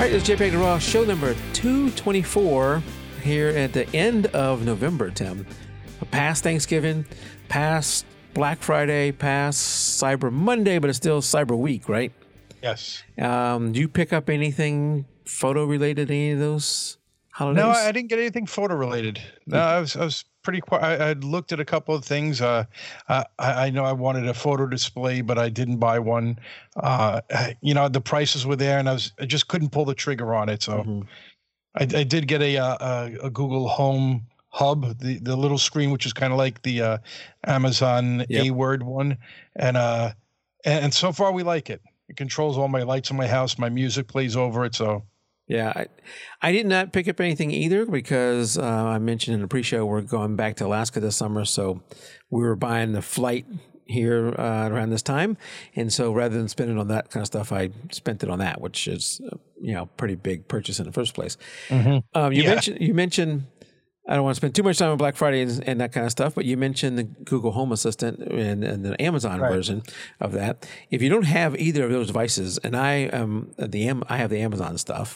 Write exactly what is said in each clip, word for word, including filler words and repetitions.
right, this is JPEG Raw, show number two twenty-four here at the end of November, Tim. Past Thanksgiving, past Black Friday, past Cyber Monday, but it's still Cyber Week, right? Yes. Um, do you pick up anything photo-related, any of those holidays? No, I didn't get anything photo-related. No, I was I was pretty quiet. I, I looked at a couple of things. Uh, I, I know I wanted a photo display, but I didn't buy one. Uh, you know, the prices were there, and I was I just couldn't pull the trigger on it. So mm-hmm. I, I did get a, a a Google Home Hub, the the little screen, which is kind of like the uh, Amazon yep. A-Word one, and uh, and, and so far we like it. It controls all my lights in my house. My music plays over it. So. Yeah, I, I did not pick up anything either because uh, I mentioned in the pre-show we're going back to Alaska this summer, so we were buying the flight here uh, around this time, and so rather than spending on that kind of stuff, I spent it on that, which is uh, you know pretty big purchase in the first place. Mm-hmm. Um, you yeah. mentioned you mentioned. I don't want to spend too much time on Black Friday and, and that kind of stuff, but you mentioned the Google Home Assistant and, and the Amazon right. version of that. If you don't have either of those devices, and I um the I have the Amazon stuff.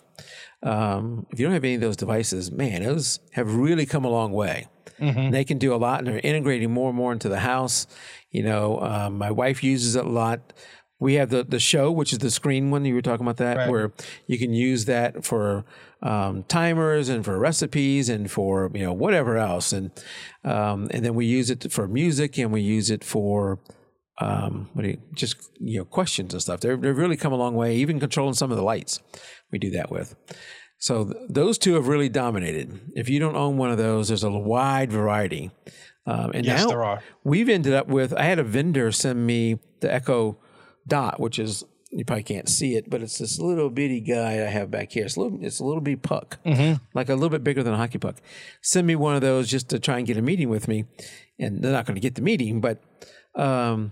Um, if you don't have any of those devices, man, those have really come a long way. Mm-hmm. They can do a lot, and they're integrating more and more into the house. You know, um, my wife uses it a lot. We have the, the show, which is the screen one. You were talking about that, right. where you can use that for um, timers and for recipes and for, you know, whatever else. And um, and then we use it for music, and we use it for um, what do you, just, you know, questions and stuff. They're, they've really come a long way, even controlling some of the lights we do that with. So th- those two have really dominated. If you don't own one of those, there's a wide variety. Um, and yes, now there are. We've ended up with, I had a vendor send me the Echo Dot, which is, you probably can't see it, but it's this little bitty guy I have back here. It's a little, it's a little bitty puck, mm-hmm. like a little bit bigger than a hockey puck. Send me one of those just to try and get a meeting with me, and they're not going to get the meeting, but um,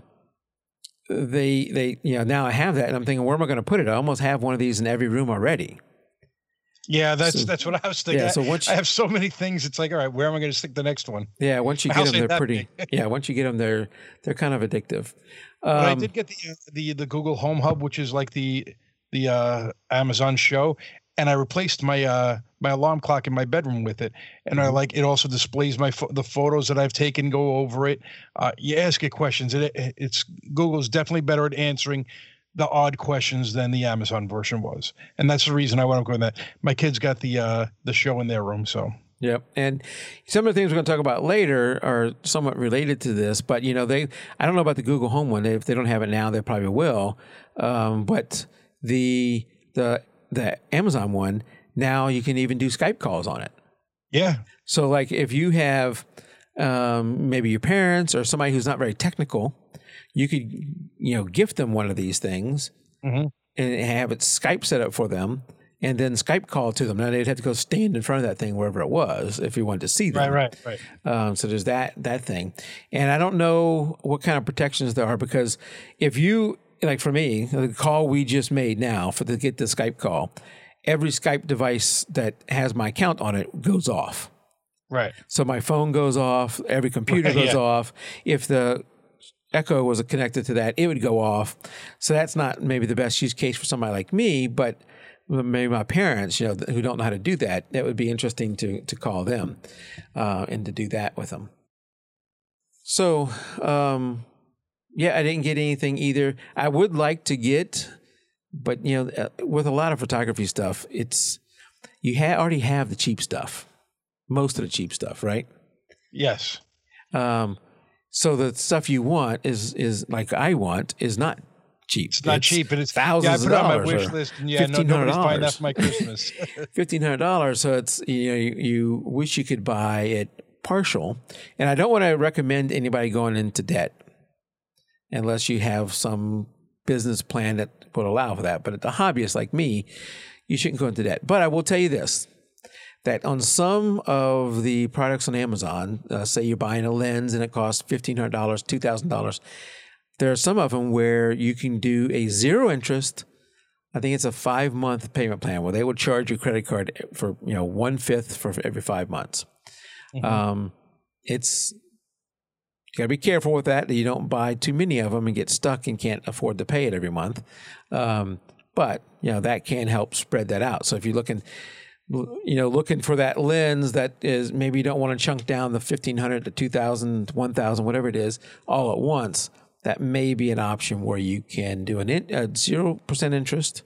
they, they, you know, now I have that, and I'm thinking, where am I going to put it? I almost have one of these in every room already. Yeah, that's so, that's what I was thinking. Yeah, so once you, I have so many things. It's like, all right, where am I going to stick the next one? Yeah, once you My get them, they're pretty. yeah, once you get them, they're they're kind of addictive. Um, but I did get the the the Google Home Hub, which is like the the uh, Amazon show, and I replaced my uh, my alarm clock in my bedroom with it, and I like it. Also displays my fo- the photos that I've taken, go over it. Uh, you ask it questions. It it's Google's definitely better at answering the odd questions than the Amazon version was, and that's the reason I went up with that. My kids got the uh, the show in their room, so. Yep, and some of the things we're going to talk about later are somewhat related to this, but you know, they I don't know about the Google Home one. If they don't have it now, they probably will. Um, but the the the Amazon one, now you can even do Skype calls on it. Yeah. So like if you have um, maybe your parents or somebody who's not very technical, you could, you know, gift them one of these things mm-hmm. and have it Skype set up for them, and then Skype call to them. Now they'd have to go stand in front of that thing wherever it was if you wanted to see them. Right, right, right. Um, so there's that that thing, and I don't know what kind of protections there are, because if you, like for me, the call we just made now for to get the Skype call, every Skype device that has my account on it goes off. Right. So my phone goes off, every computer right, goes yeah. off. If the Echo was connected to that, it would go off. So that's not maybe the best use case for somebody like me, but maybe my parents, you know, who don't know how to do that, that would be interesting to to call them uh, and to do that with them. So, um, yeah, I didn't get anything either. I would like to get, but you know, with a lot of photography stuff, it's you ha- already have the cheap stuff, most of the cheap stuff, right? Yes. Um, So the stuff you want is is like I want is not cheap. It's not it's cheap, and it's thousands yeah, I put of it on dollars. my wish list, and yeah, no, nobody's buying that for my Christmas. Fifteen hundred dollars. So it's you know you, you wish you could buy it partial, and I don't want to recommend anybody going into debt unless you have some business plan that would allow for that. But the hobbyist like me, you shouldn't go into debt. But I will tell you this. That on some of the products on Amazon, uh, say you're buying a lens and it costs fifteen hundred dollars, two thousand dollars, there are some of them where you can do a zero interest, I think it's a five-month payment plan where they will charge your credit card for, you know, one-fifth for every five months. Mm-hmm. Um, it's, you got to be careful with that, that you don't buy too many of them and get stuck and can't afford to pay it every month. Um, but you know that can help spread that out. So if you're looking, you know, looking for that lens that is maybe you don't want to chunk down the fifteen hundred to two thousand, one thousand, whatever it is, all at once, that may be an option where you can do an in, a zero percent interest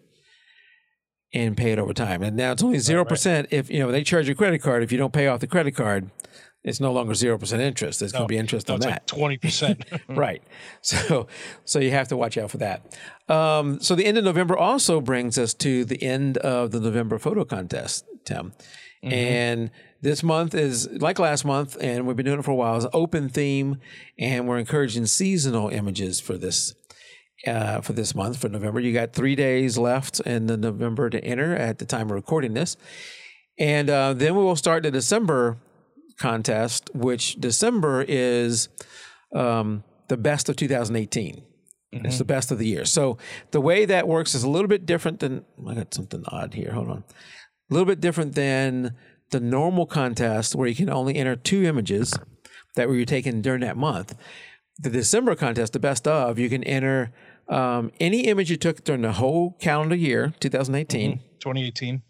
and pay it over time. And now it's only zero percent right, right. if, you know, they charge you a credit card. If you don't pay off the credit card, it's no longer zero percent interest. There's no, going to be interest no, on it's that. Like twenty percent. Right. So, so you have to watch out for that. Um, so the end of November also brings us to the end of the November photo contest, Tim. Mm-hmm. And this month is like last month, and we've been doing it for a while. It's an open theme, and we're encouraging seasonal images for this uh, for this month, for November. You got three days left in the November to enter at the time of recording this. And uh, then we will start the December contest, which December is um, the best of two thousand eighteen. Mm-hmm. It's the best of the year. So the way that works is a little bit different than, I got something odd here. Hold on. A little bit different than the normal contest where you can only enter two images that were taken during that month. The December contest, the best of, you can enter um, any image you took during the whole calendar year, two thousand eighteen. Mm-hmm. twenty eighteen.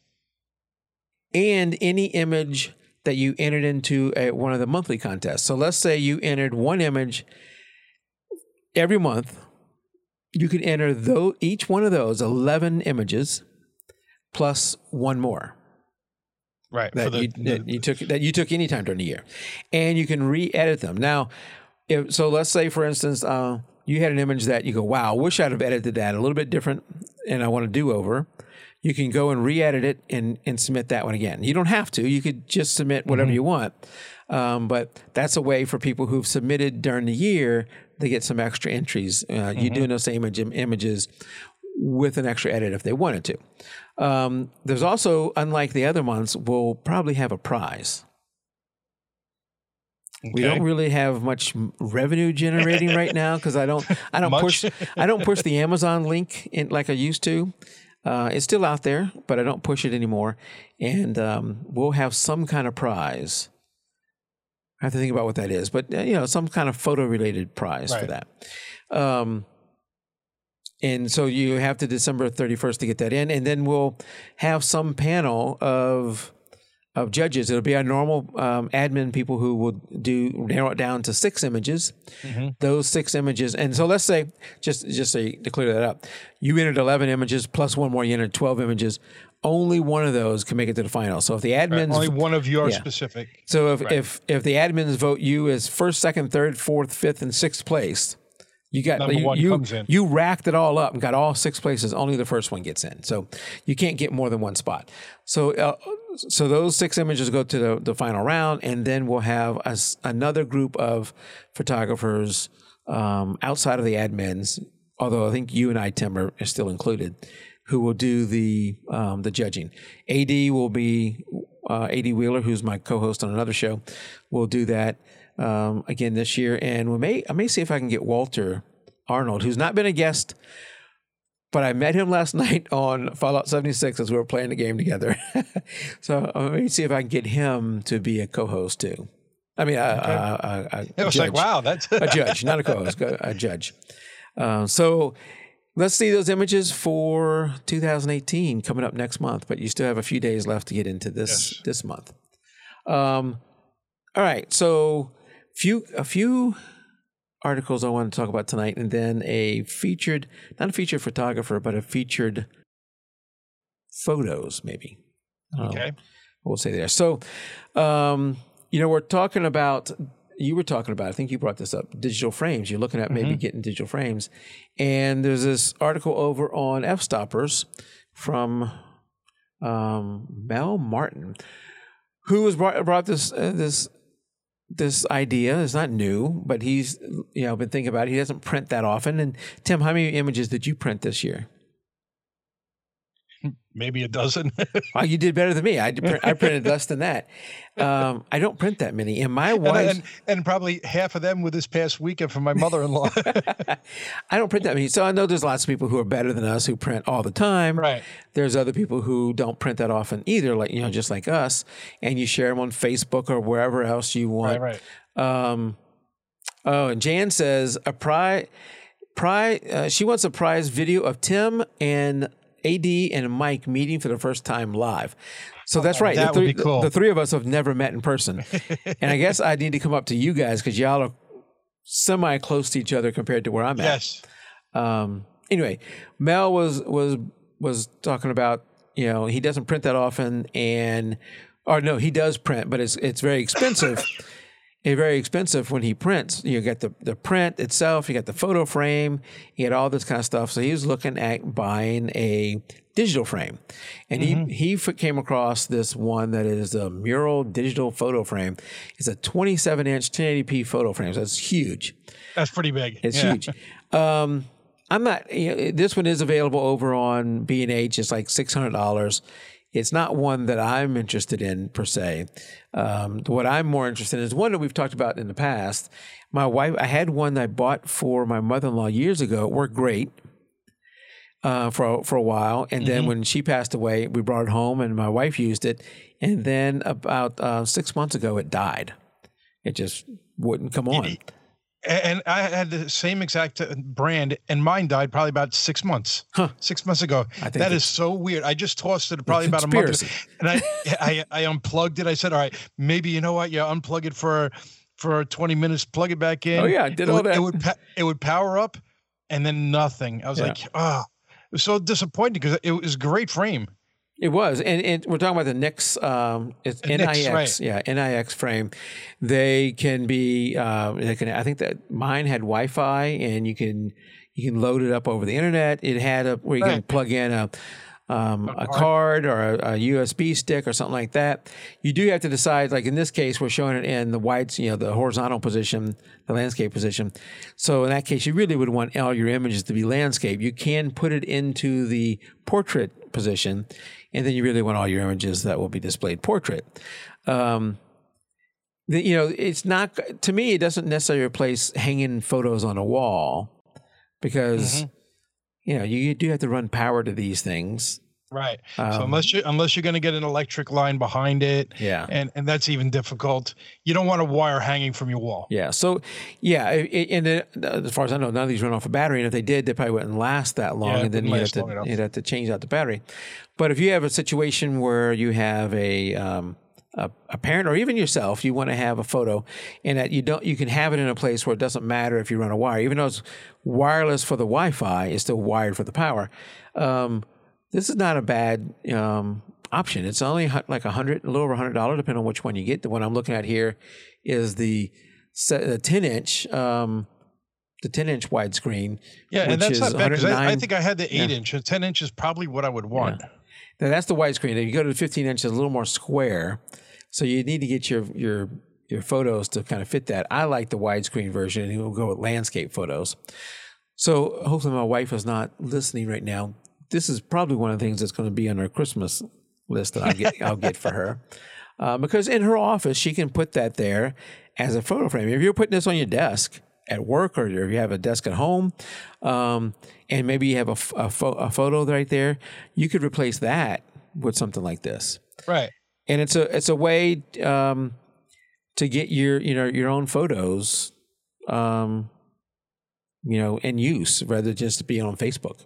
And any image that you entered into a, one of the monthly contests. So let's say you entered one image every month. You could enter though each one of those eleven images plus one more. Right. That, the, you, the, that you took that you took any time during the year, and you can re-edit them. Now, if, so let's say for instance, uh, you had an image that you go, "Wow, I wish I'd have edited that a little bit different," and I want to do over. You can go and re-edit it and, and submit that one again. You don't have to. You could just submit whatever mm-hmm. you want. Um, but that's a way for people who've submitted during the year to get some extra entries. Uh, mm-hmm. You're doing those same image, images with an extra edit if they wanted to. Um, there's also, unlike the other months, we'll probably have a prize. Okay. We don't really have much revenue generating right now because I don't, I don't push, I don't push the Amazon link in like I used to. Uh, it's still out there, but I don't push it anymore. And um, we'll have some kind of prize. I have to think about what that is, but uh, you know, some kind of photo-related prize right. for that. Um, and so you have to December thirty-first to get that in, and then we'll have some panel of of judges. It'll be our normal um, admin people who will do narrow it down to six images. Mm-hmm. Those six images, and so let's say just just so you, to clear that up, you entered eleven images plus one more. You entered twelve images. Only one of those can make it to the final. So if the admins right. only one of your yeah. specific. So if, right. if if the admins vote you as first, second, third, fourth, fifth, and sixth place, you got Number you one you, comes in. you racked it all up and got all six places. Only the first one gets in. So you can't get more than one spot. So uh, so those six images go to the, the final round, and then we'll have a, another group of photographers um, outside of the admins. Although I think you and I, Tim, are, are still included, who will do the um, the judging. A D will be uh, A D Wheeler, who's my co-host on another show, will do that um, again this year. And we may I may see if I can get Walter Arnold, who's not been a guest, but I met him last night on Fallout seventy-six as we were playing the game together. So I may see if I can get him to be a co-host too. I mean, a, okay. a, a, a it was judge. like, wow, that's a judge, not a co-host, a judge. Uh, so. Let's see those images for two thousand eighteen coming up next month, but you still have a few days left to get into this yes. this month. Um, all right, so few a few articles I want to talk about tonight, and then a featured, not a featured photographer, but a featured photos, maybe. Okay, we'll say there. So, um, you know, we're talking about. You were talking about, I think you brought this up, digital frames. You're looking at maybe mm-hmm. getting digital frames. And there's this article over on F-Stoppers from um, Mel Martin, who has brought, brought this uh, this this idea. It's not new, but he's you know been thinking about it. He doesn't print that often. And Tim, how many images did you print this year? Maybe a dozen. Oh, you did better than me. I, print, I printed less than that. Um, I don't print that many. And my wife... And, and, and probably half of them were this past weekend for my mother-in-law. I don't print that many. So I know there's lots of people who are better than us who print all the time. Right. There's other people who don't print that often either, like, you know, just like us. And you share them on Facebook or wherever else you want. Right, right. Um, oh, and Jan says, a prize... Prize, uh, she wants a prize video of Tim and... A D and Mike meeting for the first time live. So that's right. That the, would three, be cool. the, the three of us have never met in person. And I guess I need to come up to you guys because y'all are semi close to each other compared to where I'm at. Yes. Um, anyway, Mel was was was talking about, you know, he doesn't print that often, and or no, he does print, but it's it's very expensive. It's very expensive when he prints. You get the, the print itself, you got the photo frame, you get all this kind of stuff. So he was looking at buying a digital frame. And mm-hmm. he, he came across this one that is a mural digital photo frame. It's a twenty-seven inch ten eighty p photo frame. So it's huge. That's pretty big. It's yeah. huge. Um, I'm not, you know, this one is available over on B and H. It's like six hundred dollars. It's not one that I'm interested in per se. Um, what I'm more interested in is one that we've talked about in the past. My wife, I had one that I bought for my mother-in-law years ago. It worked great uh, for, for a while. And then mm-hmm. when she passed away, we brought it home and my wife used it. And then about uh, six months ago, it died. It just wouldn't come on. And I had the same exact brand, and mine died probably about six months. Huh. Six months ago. That is so weird. I just tossed it probably about a month ago, and I, I I unplugged it. I said, "All right, maybe you know what? Yeah, unplug it for for twenty minutes. Plug it back in." Oh yeah, I did it all would, that. It would it would power up, and then nothing. I was yeah. like, "Ah." Oh. It was so disappointing because it was a great frame. It was, and, and we're talking about the Nix, um, it's N I X, right. yeah, N I X frame. They can be, uh, they can. I think that mine had Wi-Fi, and you can you can load it up over the internet. It had a where you right. can plug in a um, a, a card or a, a U S B stick or something like that. You do have to decide. Like in this case, we're showing it in the wide, you know, the horizontal position, the landscape position. So in that case, you really would want all your images to be landscape. You can put it into the portrait position. And then you really want all your images that will be displayed portrait. Um, the, you know, it's not, to me, it doesn't necessarily replace hanging photos on a wall because, mm-hmm. you know, you do have to run power to these things. Right. Um, so unless you unless you're going to get an electric line behind it, yeah, and and that's even difficult. You don't want a wire hanging from your wall. Yeah. So yeah, and as far as I know, none of these run off a battery, and if they did, they probably wouldn't last that long, yeah, and then you have to you'd have to change out the battery. But if you have a situation where you have a um, a, a parent or even yourself, you want to have a photo, and that you don't, you can have it in a place where it doesn't matter if you run a wire, even though it's wireless for the Wi-Fi, it's still wired for the power. Um, This is not a bad um, option. It's only like a hundred, a little over a hundred dollars, depending on which one you get. The one I'm looking at here is the the ten inch, um, the ten inch widescreen. Yeah, and that's not bad because I, I think I had the eight yeah. inch. The ten inch is probably what I would want. Yeah. Now that's the widescreen. If you go to the fifteen inch, it's a little more square, so you need to get your your your photos to kind of fit that. I like the widescreen version, and we'll go with landscape photos. So hopefully my wife is not listening right now. This is probably one of the things that's going to be on her Christmas list that I'll get, I'll get for her. Uh, because in her office, she can put that there as a photo frame. If you're putting this on your desk at work or if you have a desk at home, um, and maybe you have a, a, fo- a photo right there, you could replace that with something like this. Right. And it's a it's a way um, to get your you know your own photos, um, you know, in use rather than just being on Facebook.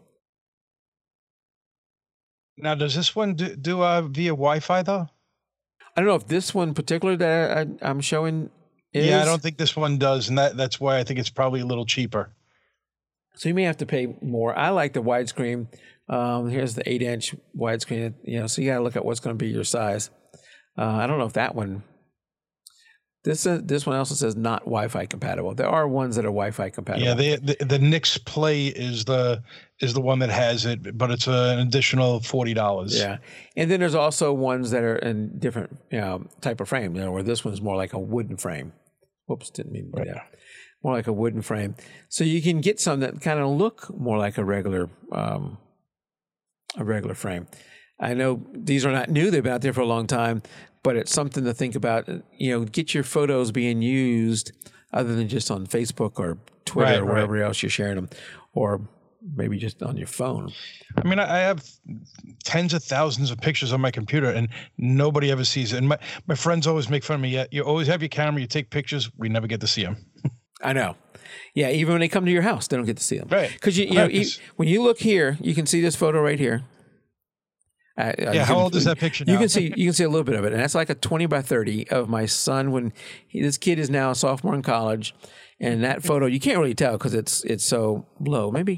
Now, does this one do, do uh, via Wi-Fi though? I don't know if this one particular that I, I'm showing is. Yeah, I don't think this one does, and that that's why I think it's probably a little cheaper. So you may have to pay more. I like the widescreen. Um, here's the eight inch widescreen. You know, so you got to look at what's going to be your size. Uh, I don't know if that one. This uh, this one also says not Wi-Fi compatible. There are ones that are Wi-Fi compatible. Yeah, the the, the Nix Play is the is the one that has it, but it's a, an additional forty dollars. Yeah, and then there's also ones that are in different you know, type of frame. You know, where this one's more like a wooden frame. Whoops, didn't mean to do that. More like a wooden frame. So you can get some that kind of look more like a regular um, a regular frame. I know these are not new; they've been out there for a long time. But it's something to think about, you know, get your photos being used other than just on Facebook or Twitter right, or wherever right. else you're sharing them, or maybe just on your phone. I mean, I have tens of thousands of pictures on my computer and nobody ever sees it. And my, my friends always make fun of me. Yeah, you always have your camera, you take pictures, we never get to see them. I know. Yeah, even when they come to your house, they don't get to see them. Right. Because, you, you know, you, when you look here, you can see this photo right here. I, I Yeah, how can- old is that picture now? You can see you can see a little bit of it, and that's like a twenty by thirty of my son when he, this kid is now a sophomore in college, and that photo you can't really tell because it's it's so low. Maybe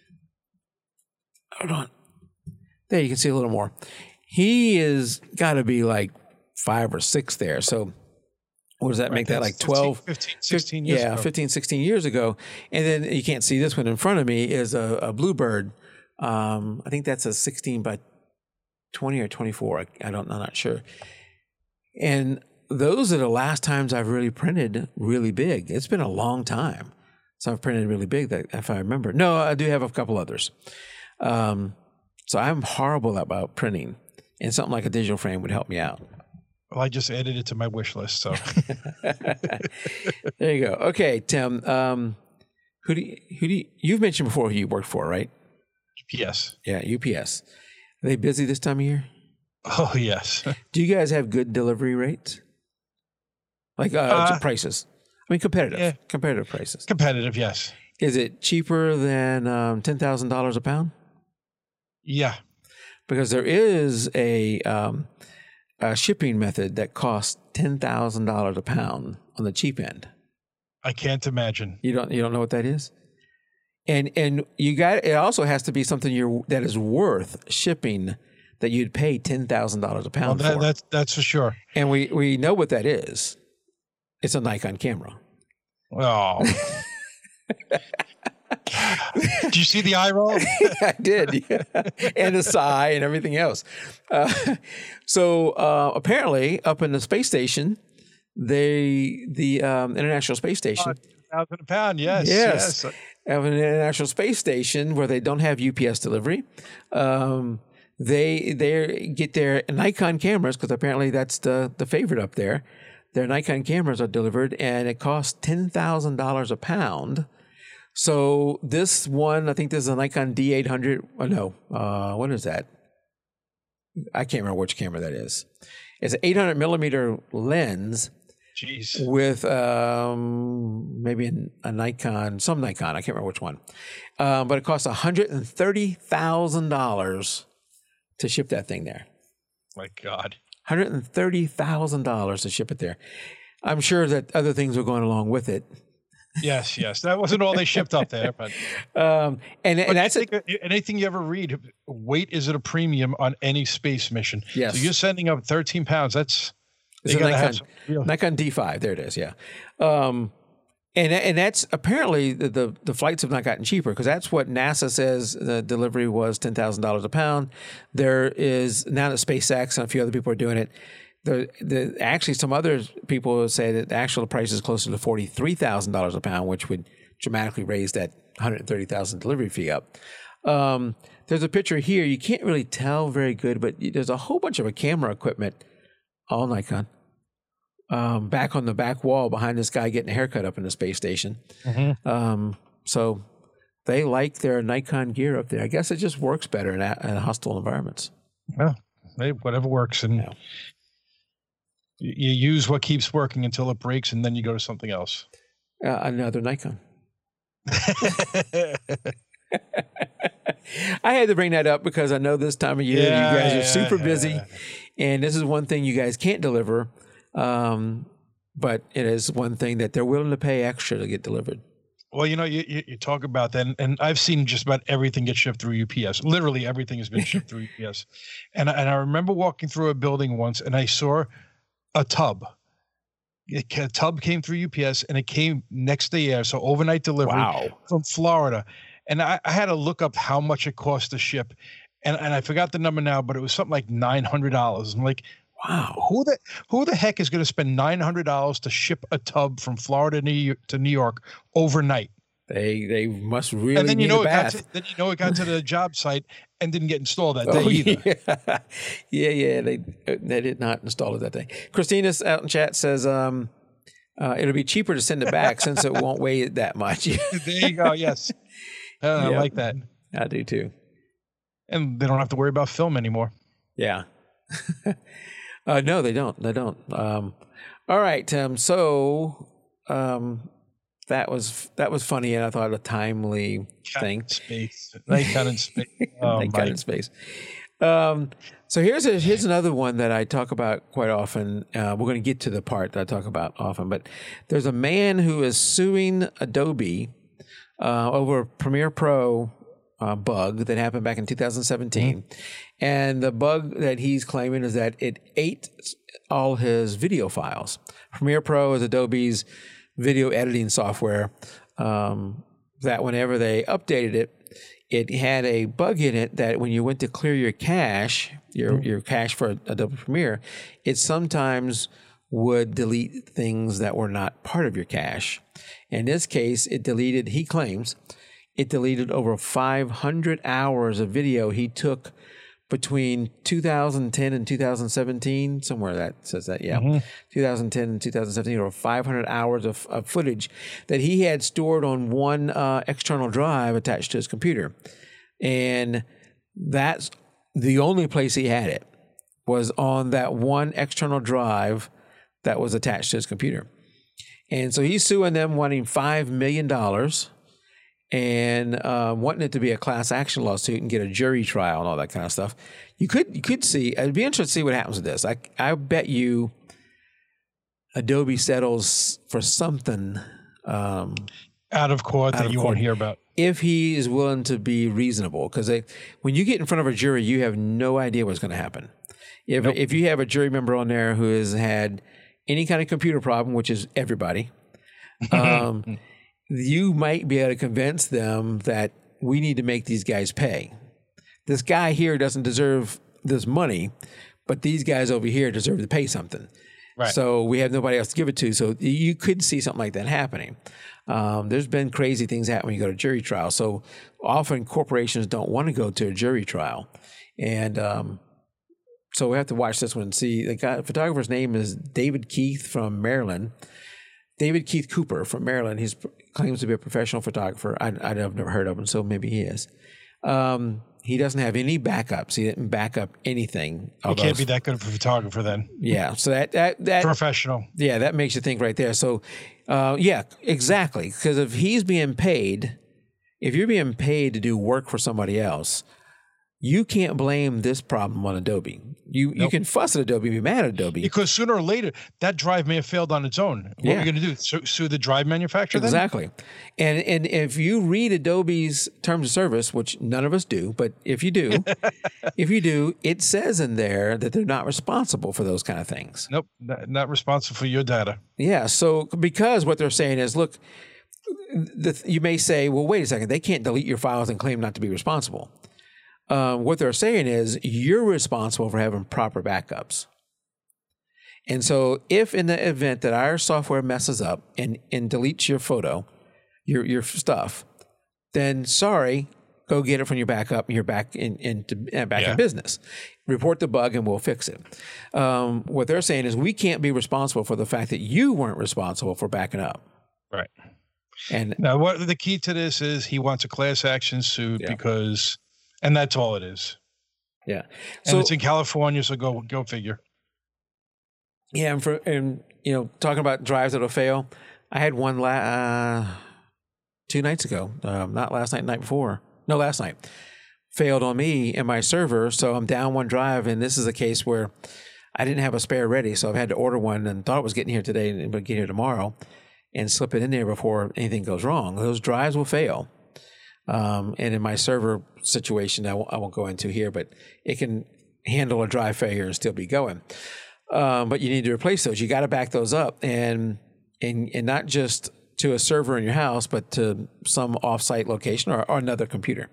hold on, there you can see a little more. He is got to be like five or six there. So what does that Right, make that that's like twelve, fifteen, sixteen years yeah, ago. fifteen, sixteen years ago. And then you can't see this one in front of me is a, a bluebird. Um, I think that's a sixteen by twenty or twenty-four. I, I don't, I'm not sure. And those are the last times I've really printed really big. It's been a long time. So I've printed really big that if I remember. No, I do have a couple others. Um, so I'm horrible about printing, and something like a digital frame would help me out. Well, I just added it to my wish list. So there you go. Okay, Tim. Um, who do you, who do you, you've mentioned before who you worked for, right? yes. Yeah, U P S. Are they busy this time of year? Oh, yes. Do you guys have good delivery rates? Like uh, Uh, prices? I mean, competitive. yeah. Competitive prices. Competitive, yes. Is it cheaper than um, ten thousand dollars a pound? Yeah. Because there is a, um, a shipping method that costs ten thousand dollars a pound on the cheap end. I can't imagine. You don't you don't know what that is? And and you got it also has to be something you're that is worth shipping that you'd pay ten thousand dollars a Well, pound that, for. that's that's for sure. And we we know what that is. It's a Nikon camera. Oh. Did you see the eye roll? I did, yeah. And the sigh and everything else. Uh, so uh, apparently, up in the space station, they the um, International Space Station. Thousand a pound, yes. Yes. yes. Have an International Space Station where they don't have U P S delivery. Um, they they get their Nikon cameras because apparently that's the the favorite up there. Their Nikon cameras are delivered, and it costs ten thousand dollars a pound. So this one, I think this is a Nikon D eight hundred. Oh, no, uh, what is that? I can't remember which camera that is. It's an eight hundred millimeter lens Jeez. with um, maybe a, a Nikon, some Nikon. I can't remember which one. Um, but it costs one hundred thirty thousand dollars to ship that thing there. My God. one hundred thirty thousand dollars to ship it there. I'm sure that other things were going along with it. Yes, yes. That wasn't all they shipped up there, but, Um, and, but and that's you it. think, anything you ever read, weight is at a premium on any space mission. Yes. So you're sending up thirteen pounds. That's It's you a gotta Nikon, have some real- Nikon D five. There it is. Yeah. Um, and and that's apparently the, the, the flights have not gotten cheaper because that's what NASA says the delivery was ten thousand dollars a pound. There is now that SpaceX and a few other people are doing it. The, the actually some other people say that the actual price is closer to forty-three thousand dollars a pound, which would dramatically raise that one hundred thirty thousand dollars delivery fee up. Um, there's a picture here. You can't really tell very good, but there's a whole bunch of a camera equipment, all Nikon, um, back on the back wall behind this guy getting a haircut up in the space station. Mhm. Um, so they like their Nikon gear up there. I guess it just works better in, a, in hostile environments. Well, hey, whatever works. And Yeah. you, you use what keeps working until it breaks, and then you go to something else. Uh, another Nikon. I had to bring that up because I know this time of year Yeah, you guys are yeah, super yeah. busy, and this is one thing you guys can't deliver, um, but it is one thing that they're willing to pay extra to get delivered. Well, you know, you, you, you talk about that, and, and I've seen just about everything get shipped through U P S. Literally everything has been shipped through U P S. And, I- and I remember walking through a building once, and I saw a tub. It, a tub came through U P S, and it came next day air, so overnight delivery Wow. from Florida. And I, I had to look up how much it cost to ship, and, and I forgot the number now, but it was something like nine hundred dollars. I'm like, Wow. who the who the heck is going to spend nine hundred dollars to ship a tub from Florida to New York, to New York overnight? They they must really And then you need know a it got bath. to, then you know it got to the job site and didn't get installed that day Oh, either. yeah. yeah, yeah. They they did not install it that day. Christina's out in chat says um, uh, it'll be cheaper to send it back since it won't weigh it that much. There you go. Yes, Uh, I Yep. like that. I do too. And they don't have to worry about film anymore. Yeah. uh, no, they don't. They don't. Um, all right, Tim. So um, that was that was funny, and I thought a timely thing. Space, Nikon in space. Oh, Nikon my. in space. Um, so here's a, here's another one that I talk about quite often. Uh, we're going to get to the part that I talk about often, but there's a man who is suing Adobe uh, over a Premiere Pro uh, bug that happened back in two thousand seventeen. Mm-hmm. And the bug that he's claiming is that it ate all his video files. Premiere Pro is Adobe's video editing software um, that whenever they updated it, it had a bug in it that when you went to clear your cache, your, mm-hmm. your cache for Adobe Premiere, it sometimes would delete things that were not part of your cache. In this case, it deleted, he claims, it deleted over five hundred hours of video he took between two thousand ten and two thousand seventeen, somewhere that says that, yeah, mm-hmm. two thousand ten and two thousand seventeen, or five hundred hours of, of footage that he had stored on one uh, external drive attached to his computer. And that's the only place he had it, was on that one external drive that was attached to his computer. And so he's suing them, wanting five million dollars. And uh, wanting it to be a class action lawsuit and get a jury trial and all that kind of stuff. You could you could see, it'd be interesting to see what happens with this. I I bet you Adobe settles for something um, out of court out that of you court, won't hear about. If he is willing to be reasonable. Because when you get in front of a jury, you have no idea what's going to happen. If nope. if you have a jury member on there who has had any kind of computer problem, which is everybody, um, you might be able to convince them that we need to make these guys pay. This guy here doesn't deserve this money, but these guys over here deserve to pay something. Right. So we have nobody else to give it to. So you could see something like that happening. Um, there's been crazy things happen when you go to jury trial. So often corporations don't want to go to a jury trial. And um, so we have to watch this one and see. The guy, photographer's name is David Keith from Maryland. David Keith Cooper from Maryland. He claims to be a professional photographer. I, I've never heard of him, so maybe he is. Um, he doesn't have any backups. He didn't back up anything. He can't be that good of a photographer then. Yeah, so that that that professional. Yeah, that makes you think right there. So, uh, yeah, exactly. Because if he's being paid, if you're being paid to do work for somebody else, you can't blame this problem on Adobe. You nope. you can fuss at Adobe, be mad at Adobe. Because sooner or later, that drive may have failed on its own. What yeah. are you going to do? Sue, sue the drive manufacturer then? Exactly. And and if you read Adobe's terms of service, which none of us do, but if you do, if you do, it says in there that they're not responsible for those kind of things. Nope, not, not responsible for your data. Yeah, so because what they're saying is, look, the, you may say, well, wait a second, they can't delete your files and claim not to be responsible. Um, what they're saying is you're responsible for having proper backups. And so if in the event that our software messes up and, and deletes your photo, your your stuff, then sorry, go get it from your backup and you're back in, in, to, back yeah. in business. Report the bug and we'll fix it. Um, what they're saying is we can't be responsible for the fact that you weren't responsible for backing up. Right. And now what the key to this is he wants a class action suit yeah. because... And that's all it is. Yeah. So, and it's in California, so go go figure. Yeah, and for and you know, talking about drives that'll fail, I had one la- uh, two nights ago. Um, not last night, night before. No, last night. Failed on me and my server, so I'm down one drive, and this is a case where I didn't have a spare ready, so I've had to order one and thought it was getting here today and would get here tomorrow, and slip it in there before anything goes wrong. Those drives will fail. Um, and in my server situation, I w- I won't go into here, but it can handle a drive failure and still be going. Um, but you need to replace those. You got to back those up, and and and not just to a server in your house, but to some offsite location or, or another computer.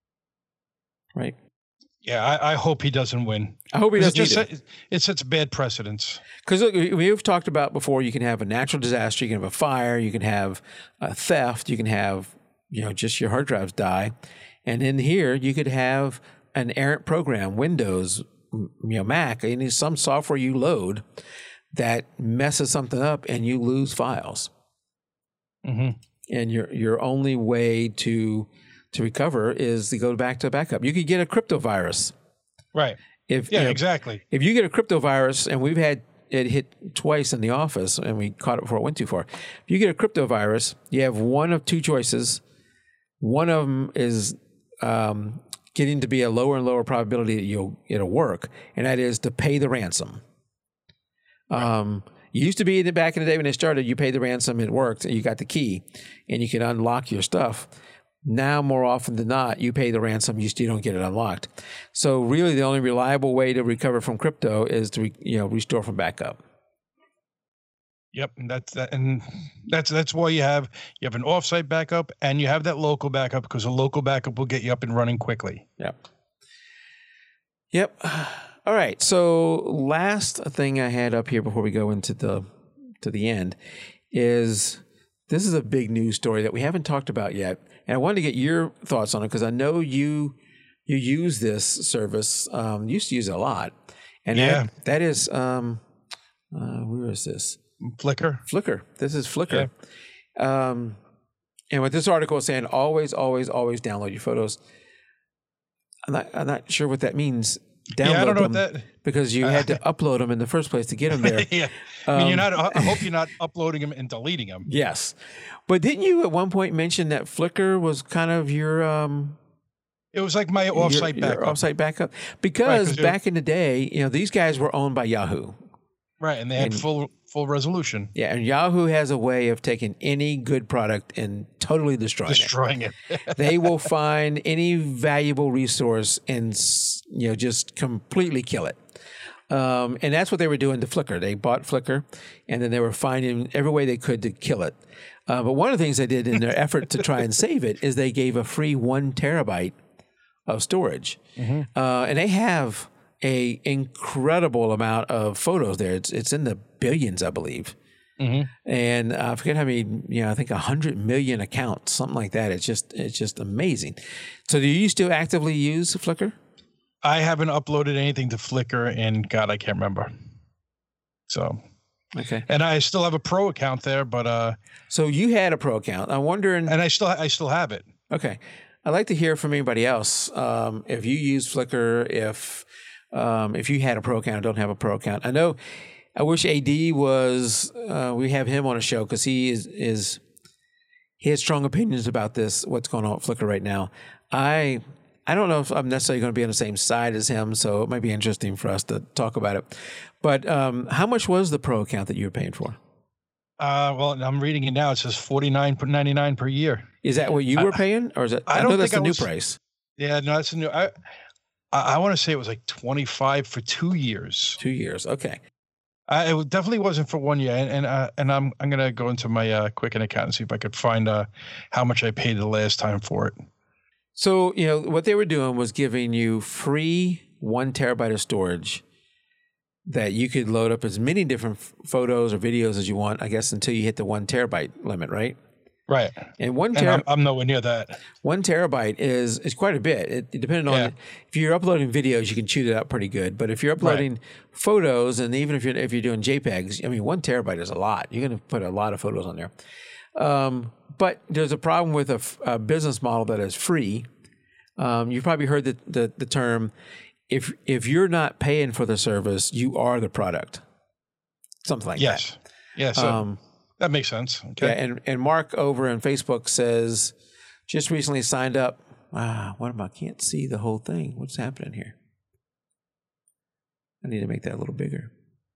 Right? Yeah, I, I hope he doesn't win. I hope he doesn't. It just set, it sets bad precedents. Because we've talked about before, you can have a natural disaster, you can have a fire, you can have a theft, you can have you know, just your hard drives die. And in here, you could have an errant program, Windows, you know, Mac, any some software you load that messes something up and you lose files. Mm-hmm. And your your only way to to recover is to go back to backup. You could get a crypto virus. Right. If yeah, you know, exactly. If you get a crypto virus, and we've had it hit twice in the office, and we caught it before it went too far. If you get a crypto virus, you have one of two choices. One of them is um, getting to be a lower and lower probability that you'll it'll work, and that is to pay the ransom. Right. Um, it used to be that back in the day when they started, you pay the ransom, it worked, and you got the key, and you could unlock your stuff. Now, more often than not, you pay the ransom, you still don't get it unlocked. So really, the only reliable way to recover from crypto is to, you know, restore from backup. Yep, and that's that, and that's that's why you have you have an offsite backup and you have that local backup, because a local backup will get you up and running quickly. Yep. Yep. All right. So last thing I had up here before we go into the to the end is this is a big news story that we haven't talked about yet. And I wanted to get your thoughts on it because I know you you use this service. Um, you used to use it a lot, and yeah. that, that is um, uh, where is this? Flickr. Flickr. This is Flickr. Yeah. Um, and what this article is saying, always, always, always download your photos. I'm not I'm not sure what that means. Download yeah, I don't know them what that because you uh, had to upload them in the first place to get them there. yeah, I mean, um, you're not. I hope you're not uploading them and deleting them. Yes, but didn't you at one point mention that Flickr was kind of your? Um, it was like my offsite your, backup. Your offsite backup, because right, back in the day, you know, these guys were owned by Yahoo. Right, and they had and, full full resolution. Yeah, and Yahoo has a way of taking any good product and totally destroying, destroying it. Destroying it. They will find any valuable resource and, you know, just completely kill it. Um, and that's what they were doing to Flickr. They bought Flickr, and then they were finding every way they could to kill it. Uh, but one of the things they did in their effort to try and save it is they gave a free one terabyte of storage. Mm-hmm. Uh, and they have a incredible amount of photos there. It's it's in the billions, I believe. Mm-hmm. And I forget how many, you know, I think a hundred million accounts, something like that. It's just it's just amazing. So do you still actively use Flickr? I haven't uploaded anything to Flickr in, God, I can't remember. So, okay. And I still have a pro account there, but uh. So you had a pro account. I'm wondering. And I still I still have it. Okay. I'd like to hear from anybody else. Um, if you use Flickr, if Um, if you had a pro account, don't have a pro account. I know. I wish A D was. Uh, we have him on a show because he is is he has strong opinions about this. What's going on with Flickr right now? I I don't know if I'm necessarily going to be on the same side as him, so it might be interesting for us to talk about it. But um, how much was the pro account that you were paying for? Uh, well, I'm reading it now. It says forty-nine ninety-nine per year. Is that what you were paying, or is it? I, I don't know that's think the I was, new price. Yeah, no, that's a new. I I, I want to say it was like twenty-five for two years. Two years, okay. Uh, it definitely wasn't for one year, and and, uh, and I'm I'm gonna go into my uh, Quicken account and see if I could find uh, how much I paid the last time for it. So you know what they were doing was giving you free one terabyte of storage that you could load up as many different f- photos or videos as you want, I guess, until you hit the one terabyte limit, right? Right. And one terabyte, I'm, I'm nowhere near that. One terabyte is is quite a bit. It, it depending on yeah. if you're uploading videos, you can chew it out pretty good. But if you're uploading right. photos, and even if you're if you're doing JPEGs, I mean, one terabyte is a lot. You're going to put a lot of photos on there. Um, but there's a problem with a, a business model that is free. Um, you've probably heard the, the the term. If if you're not paying for the service, you are the product. Something like yes. that. Yes. Yeah, so um, that makes sense. Okay. Yeah, and, and Mark over on Facebook says, just recently signed up. Ah, what am I? I can't see the whole thing. What's happening here? I need to make that a little bigger.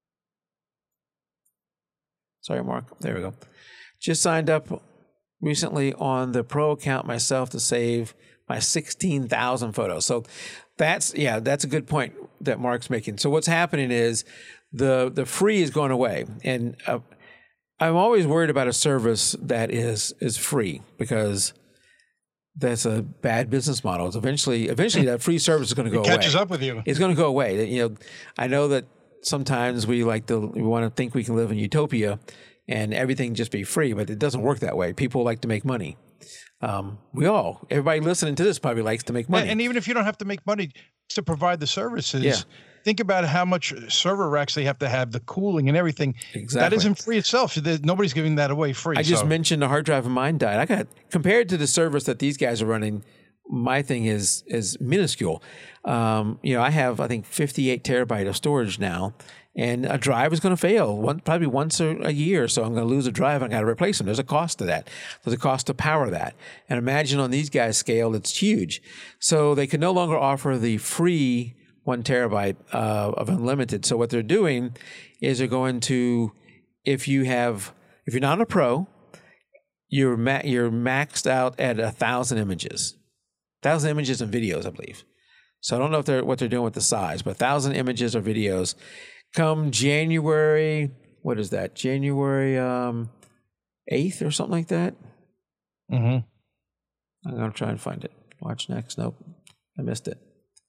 Sorry, Mark. There we go. Just signed up recently on the pro account myself to save my sixteen thousand photos. So that's, yeah, that's a good point that Mark's making. So what's happening is the the free is going away. And uh, I'm always worried about a service that is is free, because that's a bad business model. It's eventually, eventually that free service is going to go it away. catches up with you. It's going to go away. You know, I know that sometimes we like to, we want to think we can live in utopia and everything just be free, but it doesn't work that way. People like to make money. Um, we all, everybody listening to this probably likes to make money. And, and even if you don't have to make money to provide the services, yeah. think about how much server racks they have to have, the cooling and everything. Exactly. That isn't free itself. Nobody's giving that away free. I just so. mentioned the hard drive of mine died. I got, compared to the service that these guys are running, my thing is is minuscule. Um, you know, I have I think fifty-eight terabyte of storage now, and a drive is going to fail one, probably once a, a year. So I'm going to lose a drive. I got to replace them. There's a cost to that. There's a cost to power that. And imagine on these guys' scale, it's huge. So they can no longer offer the free one terabyte uh, of unlimited. So what they're doing is they're going to, if you have, if you're not a pro, you're ma- you're maxed out at a thousand images, thousand images and videos, I believe. So I don't know if they're what they're doing with the size, but a thousand images or videos. Come January, what is that? January um, eighth or something like that. Mm-hmm. I'm gonna try and find it. Watch next. Nope, I missed it.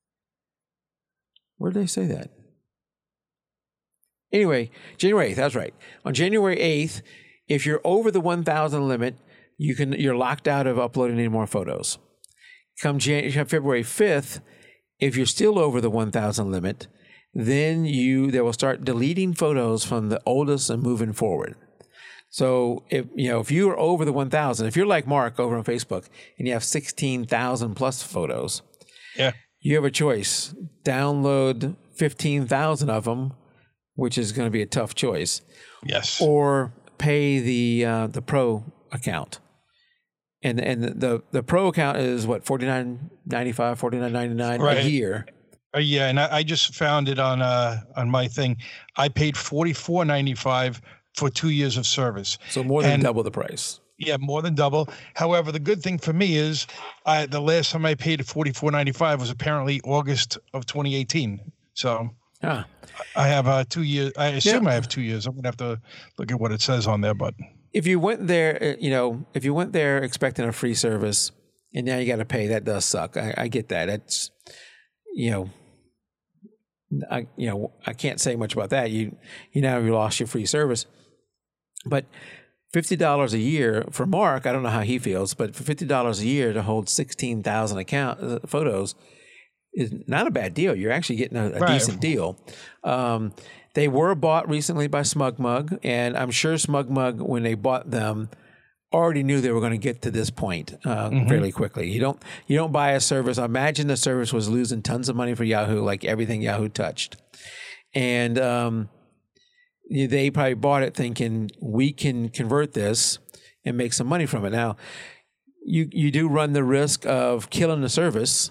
Where did they say that? Anyway, January eighth. That's right. On January eighth, if you're over the one thousand limit, you can you're locked out of uploading any more photos. Come Jan- February fifth, if you're still over the one thousand limit, then you they will start deleting photos from the oldest and moving forward. So if you know if you are over the one thousand, if you're like Mark over on Facebook and you have sixteen thousand plus photos, yeah, you have a choice: download fifteen thousand of them, which is going to be a tough choice. Yes, or pay the uh, the pro account. And and the the pro account is what, forty-nine ninety-five, forty-nine ninety-nine right. a year. Uh, yeah, and I, I just found it on uh on my thing. I paid forty-four ninety-five for two years of service. So more than and, double the price. Yeah, more than double. However, the good thing for me is I the last time I paid forty-four ninety-five was apparently August of twenty eighteen. So ah. I have uh, two years. I assume yeah. I have two years. I'm gonna have to look at what it says on there, but. If you went there, you know, if you went there expecting a free service and now you got to pay, that does suck. I, I get that. It's, you know, I you know I can't say much about that. You you now you lost your free service, but fifty dollars a year for Mark, I don't know how he feels, but for fifty dollars a year to hold sixteen thousand account uh, photos is not a bad deal. You're actually getting a, a right. decent deal. Um, They were bought recently by SmugMug, and I'm sure SmugMug, when they bought them, already knew they were going to get to this point uh, mm-hmm. fairly quickly. You don't you don't buy a service. Imagine the service was losing tons of money for Yahoo, like everything Yahoo touched, and um, they probably bought it thinking we can convert this and make some money from it. Now, you you do run the risk of killing the service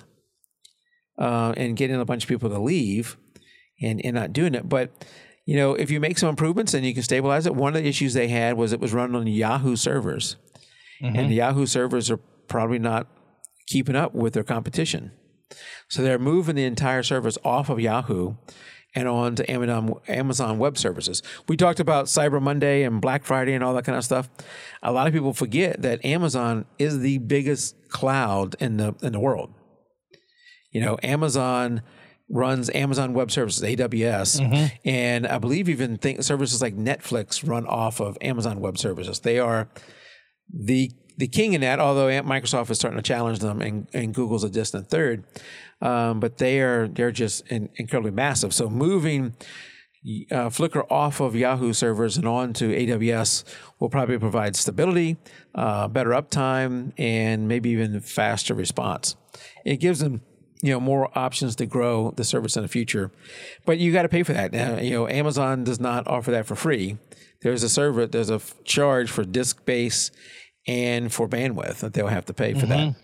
uh, and getting a bunch of people to leave. And, and not doing it. But, you know, if you make some improvements and you can stabilize it, one of the issues they had was it was run on Yahoo servers. Mm-hmm. And the Yahoo servers are probably not keeping up with their competition. So they're moving the entire service off of Yahoo and on to Amazon, Amazon Web Services. We talked about Cyber Monday and Black Friday and all that kind of stuff. A lot of people forget that Amazon is the biggest cloud in the in the world. You know, Amazon runs Amazon Web Services, A W S, mm-hmm. and I believe even think services like Netflix run off of Amazon Web Services. They are the the king in that, although Microsoft is starting to challenge them, and, and Google's a distant third. Um, but they are they're just in, incredibly massive. So moving uh, Flickr off of Yahoo servers and on to A W S will probably provide stability, uh, better uptime, and maybe even faster response. It gives them you know, more options to grow the service in the future, but you got to pay for that. Now, you know, Amazon does not offer that for free. There's a server, there's a f- charge for disk space and for bandwidth that they'll have to pay for mm-hmm. that.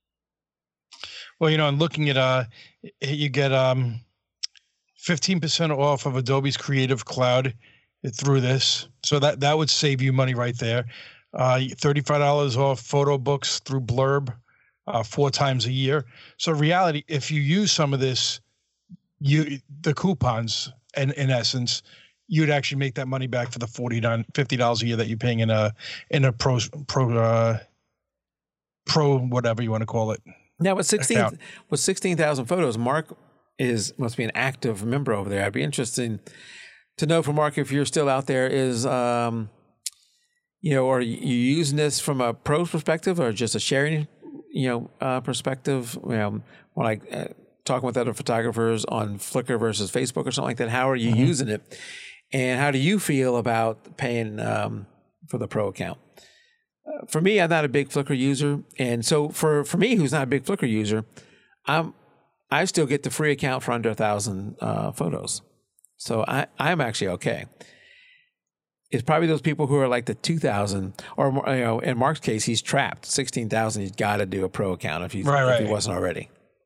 Well, you know, and looking at, uh, you get um, fifteen percent off of Adobe's Creative Cloud through this. So that, that would save you money right there. Uh, thirty-five dollars off photo books through Blurb. Uh, four times a year. So reality, if you use some of this, you the coupons, in, in essence, you'd actually make that money back for the forty-nine, fifty dollars a year that you're paying in a in a pro pro uh, pro whatever you want to call it. Now with sixteen account. with sixteen thousand photos, Mark is must be an active member over there. I'd be interested to know from Mark if you're still out there. Is um, you know, are you using this from a pro perspective or just a sharing? You know, uh, perspective, you know, when I uh, talking with other photographers on Flickr versus Facebook or something like that, how are you mm-hmm. using it? And how do you feel about paying um, for the pro account? for me, I'm not a big Flickr user, and so for for me, who's not a big Flickr user, I'm I still get the free account for under a thousand uh, photos, so I I'm actually okay. It's probably those people who are like the two thousand, or you know, in Mark's case, he's trapped sixteen thousand. He's got to do a pro account if he's right, right. if he wasn't already.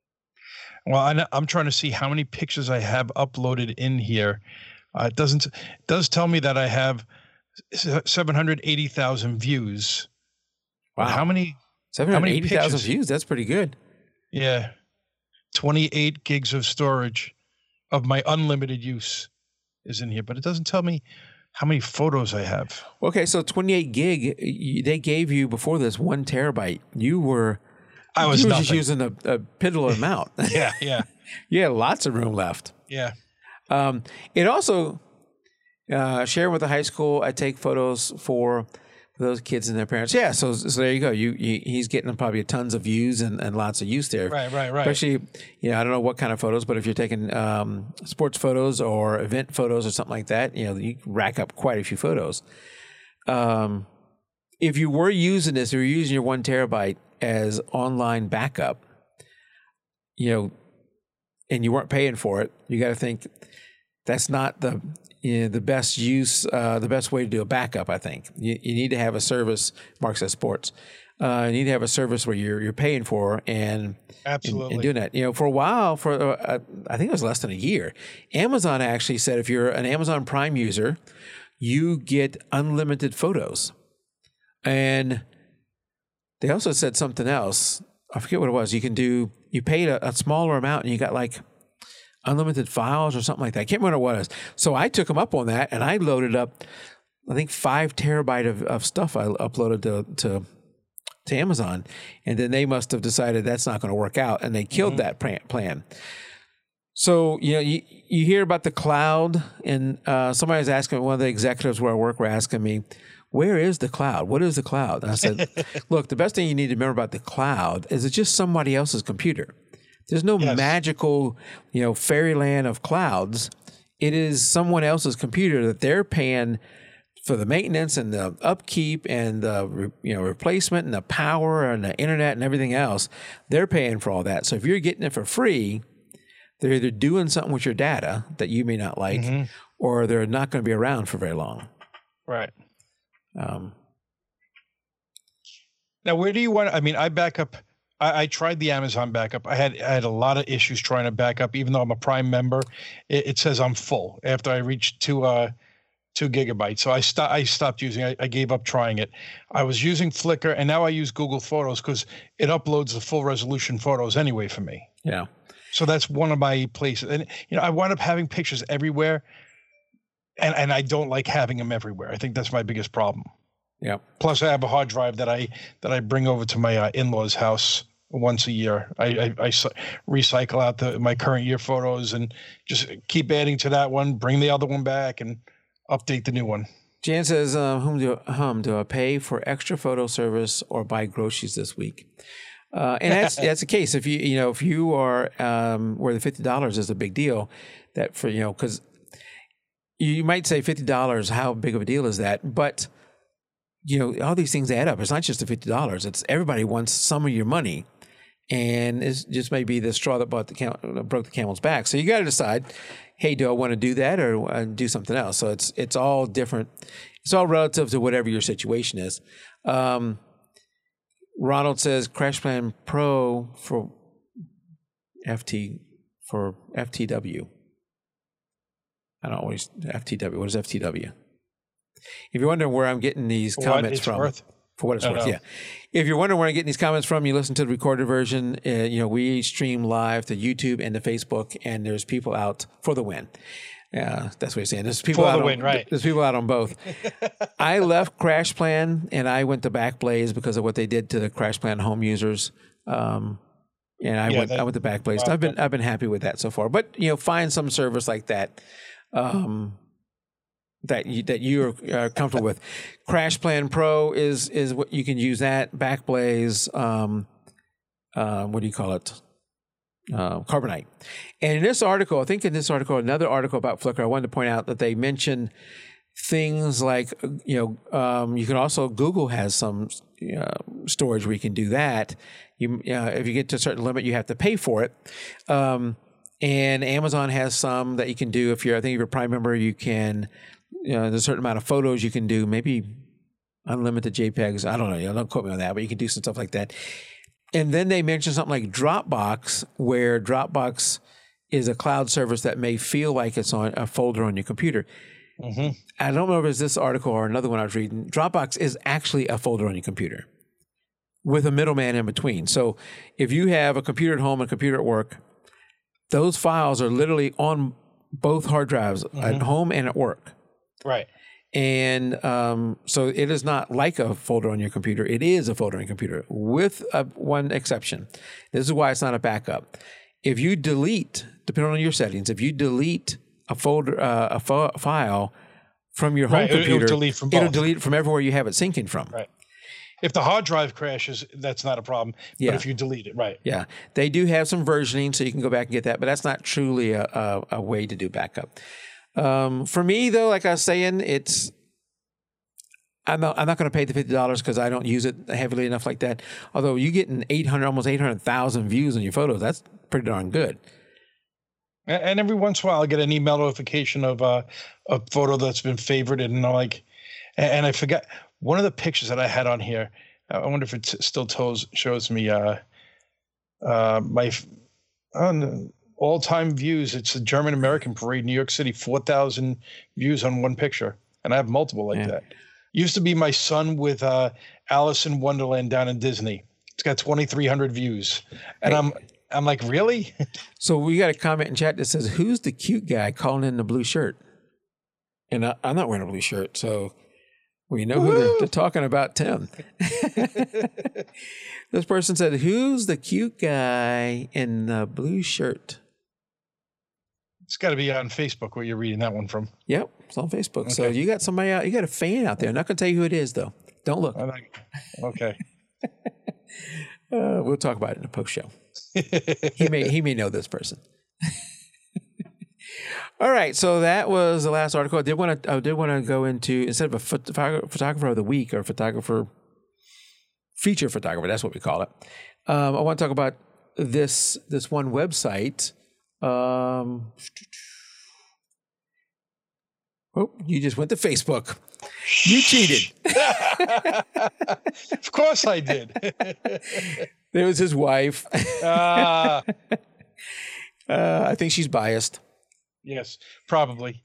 Well, I, I'm trying to see how many pictures I have uploaded in here. Uh, it doesn't it does tell me that I have seven hundred eighty thousand views. Wow. How many? seven hundred eighty thousand views. That's pretty good. Yeah. twenty-eight gigs of storage of my unlimited use is in here, but it doesn't tell me how many photos I have. Okay, so twenty-eight gig, they gave you before this one terabyte. You were, I was, you were just using a, a piddle amount. yeah, yeah. You had lots of room left. Yeah. Um, it also, uh, sharing with the high school, I take photos for those kids and their parents. Yeah, so so there you go. You, you he's getting probably tons of views and, and lots of use there. Right, right, right. Especially, you know, I don't know what kind of photos, but if you're taking um, sports photos or event photos or something like that, you know, you can rack up quite a few photos. Um, if you were using this, or you're using your one terabyte as online backup, you know, and you weren't paying for it, you got to think that's not the you know, the best use, uh, the best way to do a backup. I think you, you need to have a service. Mark says sports. Uh, you need to have a service where you're you're paying for and absolutely and, and doing that. You know, for a while, for uh, I think it was less than a year, Amazon actually said if you're an Amazon Prime user, you get unlimited photos, and they also said something else. I forget what it was. You can do. You paid a, a smaller amount, and you got like unlimited files or something like that. I can't remember what it was. So I took them up on that, and I loaded up, I think, five terabyte of, of stuff I uploaded to, to to Amazon, and then they must have decided that's not going to work out, and they killed mm-hmm. that plan. So you know, you you hear about the cloud, and uh, somebody was asking, one of the executives where I work were asking me, where is the cloud? What is the cloud? And I said, look, the best thing you need to remember about the cloud is it's just somebody else's computer. There's no yes. magical, you know, fairyland of clouds. It is someone else's computer that they're paying for the maintenance and the upkeep and the, you know, replacement and the power and the internet and everything else. They're paying for all that. So if you're getting it for free, they're either doing something with your data that you may not like, mm-hmm. or they're not going to be around for very long. Right. Um, now, where do you want? I mean, I back up. I, I tried the Amazon backup. I had I had a lot of issues trying to back up, even though I'm a Prime member. It, it says I'm full after I reached two uh, two gigabytes. So I stopped. I stopped using. I, I gave up trying it. I was using Flickr, and now I use Google Photos because it uploads the full resolution photos anyway for me. Yeah. So that's one of my places, and you know, I wound up having pictures everywhere, and and I don't like having them everywhere. I think that's my biggest problem. Yeah. Plus, I have a hard drive that I that I bring over to my uh, in-laws' house once a year. I, I, I recycle out the my current year photos and just keep adding to that one. Bring the other one back and update the new one. Jan says, uh, "Whom do hum do I pay for extra photo service or buy groceries this week?" Uh, and that's that's the case. If you you know if you are um, where the fifty dollars is a big deal, that for you know because you might say fifty dollars. How big of a deal is that? But you know, all these things add up. It's not just the fifty dollars. It's everybody wants some of your money. And it's just maybe the straw that brought the cam- broke the camel's back. So you got to decide, hey, do I want to do that or uh, do something else? So it's it's all different. It's all relative to whatever your situation is. Um, Ronald says Crash Plan Pro for F T for F T W. I don't always F T W. What is F T W? If you're wondering where I'm getting these comments from, worth. for what it's worth, know. yeah. If you're wondering where I'm getting these comments from, you listen to the recorded version. Uh, you know, we stream live to YouTube and to Facebook, and there's people out for the win. Yeah, that's what you're saying. There's people for out the on, win, right? There's people out on both. I left Crash Plan and I went to Backblaze because of what they did to the Crash Plan home users. Um, and I yeah, went, that, I went to Backblaze. Wow, I've been, I've been happy with that so far. But you know, find some service like that. Um, that you that you're uh, comfortable with. Crash Plan Pro is is what you can use that. Backblaze, um, uh, what do you call it? Uh, Carbonite. And in this article, I think in this article, another article about Flickr, I wanted to point out that they mentioned things like, you know, um, you can also, Google has some uh, storage where you can do that. You, uh, if you get to a certain limit, you have to pay for it. Um, and Amazon has some that you can do. If you're, I think if you're a Prime member, you can, you know, there's a certain amount of photos you can do, maybe unlimited JPEGs. I don't know. You know, don't quote me on that, but you can do some stuff like that. And then they mentioned something like Dropbox, where Dropbox is a cloud service that may feel like it's on a folder on your computer. Mm-hmm. I don't know if it's this article or another one I was reading. Dropbox is actually a folder on your computer with a middleman in between. So if you have a computer at home and a computer at work, those files are literally on both hard drives, mm-hmm. at home and at work. Right. And um, so it is not like a folder on your computer. It is a folder on your computer with a, one exception. This is why it's not a backup. If you delete, depending on your settings, if you delete a folder, uh, a fo- file from your home right. computer, it'll delete from both. It'll delete from everywhere you have it syncing from. Right. If the hard drive crashes, that's not a problem. Yeah. But if you delete it, right. Yeah. They do have some versioning, so you can go back and get that, but that's not truly a, a, a way to do backup. Um, for me, though, like I was saying, it's I'm not, I'm not going to pay the fifty dollars because I don't use it heavily enough like that. Although you get an eight hundred, almost eight hundred thousand views on your photos, that's pretty darn good. And every once in a while, I get an email notification of uh, a photo that's been favorited, and I'm like, and I forgot one of the pictures that I had on here. I wonder if it still tells, shows me uh, uh, my on all-time views. It's the German American Parade, New York City, four thousand views on one picture, and I have multiple like yeah. that. Used to be my son with uh, Alice in Wonderland down in Disney. It's got twenty-three hundred views, and hey. I'm. I'm like, really? So we got a comment in chat that says, "Who's the cute guy calling in the blue shirt?" And I, I'm not wearing a blue shirt, so we know Woo-hoo. who they're, they're talking about. Tim. This person said, "Who's the cute guy in the blue shirt?" It's got to be on Facebook where you're reading that one from. Yep, it's on Facebook. Okay. So you got somebody out. You got a fan out there. I'm not going to tell you who it is, though. Don't look. Okay. uh, we'll talk about it in the post show. he may he may know this person. All right, so that was the last article. I did want to I did want to go into, instead of a photog- photographer of the week or photographer feature photographer, that's what we call it. Um, I want to talk about this this one website. Um, oh, you just went to Facebook. You cheated. Of course I did. There was his wife. uh, uh, I think she's biased. Yes, probably.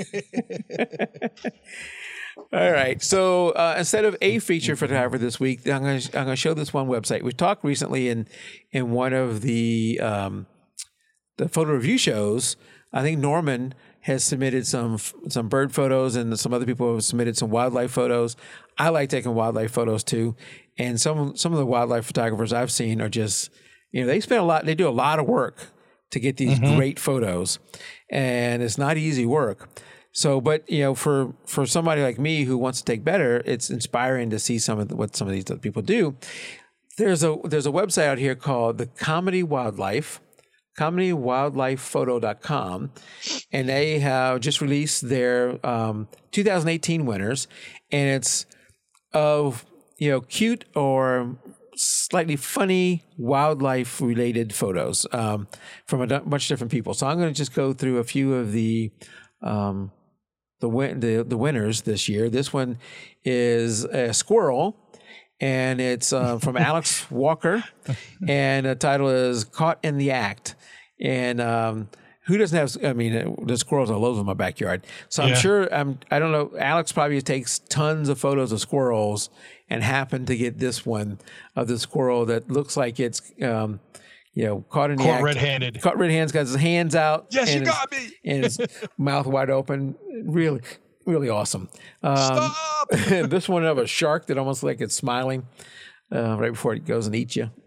All right. So uh, instead of a feature photographer this week, I'm going to I'm going to show this one website. We talked recently in in one of the um, the photo review shows. I think Norman has submitted some some bird photos, and some other people have submitted some wildlife photos. I like taking wildlife photos too, and some some of the wildlife photographers I've seen are just, you know, they spend a lot, they do a lot of work to get these mm-hmm. great photos, and it's not easy work. So, but you know, for for somebody like me who wants to take better, it's inspiring to see some of the, what some of these other people do. There's a there's a website out here called the Comedy Wildlife. comedy wildlife photo dot com, and they have just released their um, two thousand eighteen winners, and it's of, you know, cute or slightly funny wildlife related photos um, from a bunch of different people. So I'm going to just go through a few of the um, the, win- the the winners this year. This one is a squirrel. And it's uh, from Alex Walker, and the title is "Caught in the Act." And um, who doesn't have? I mean, the squirrels all over my backyard. So I'm yeah. sure I'm. I don't know. Alex probably takes tons of photos of squirrels, and happened to get this one of the squirrel that looks like it's, um, you know, caught in the caught act. red-handed. Caught red-handed. Got his hands out. Yes, and you his, got me. And his mouth wide open. Really. Really awesome. Um, Stop! This one of a shark that almost like it's smiling uh, right before it goes and eats you.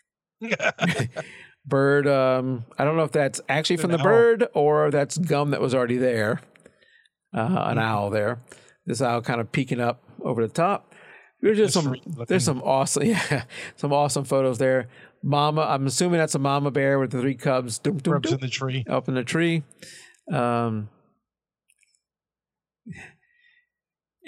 Bird, um, I don't know if that's actually from the owl. bird or that's gum that was already there. Uh, an mm-hmm. owl there. This owl kind of peeking up over the top. There's just some. There's some awesome, yeah, some awesome photos there. Mama, I'm assuming that's a mama bear with the three cubs. Doom, doom, doom, in the tree. Up in the tree. Um,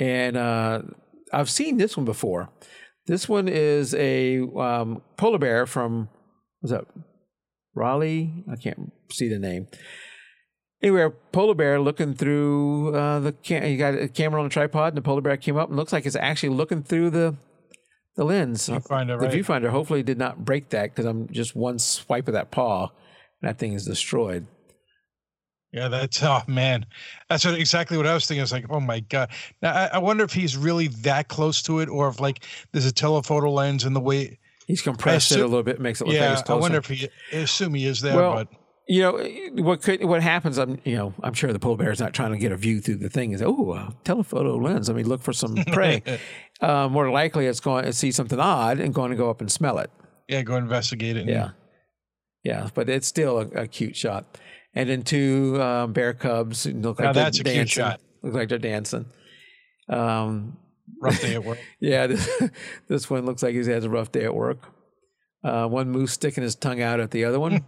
And uh, I've seen this one before. This one is a um, polar bear from, what's that, Raleigh? I can't see the name. Anyway, a polar bear looking through uh, the cam- you got a camera on a tripod, and the polar bear came up and looks like it's actually looking through the the lens. Viewfinder, the right. viewfinder hopefully did not break that, because I'm just one swipe of that paw and that thing is destroyed. Yeah, that's, oh man, that's what, exactly what I was thinking. I was like, oh my God. Now I, I wonder if he's really that close to it, or if like there's a telephoto lens in the way he's compressed assume, it a little bit, makes it look yeah, like it's closer. I wonder if he, I assume he is there, well, but you know what could what happens. I'm you know I'm sure the polar bear is not trying to get a view through the thing. Is oh a telephoto lens. Let me look for some prey. uh, more likely, it's going to see something odd and going to go up and smell it. Yeah, go investigate it. And, yeah, yeah, but it's still a, a cute shot. And then two um, bear cubs look like now they're that's a dancing. cute shot. Look like they're dancing. Um, Rough day at work. yeah, this, this one looks like he has a rough day at work. Uh, one moose sticking his tongue out at the other one.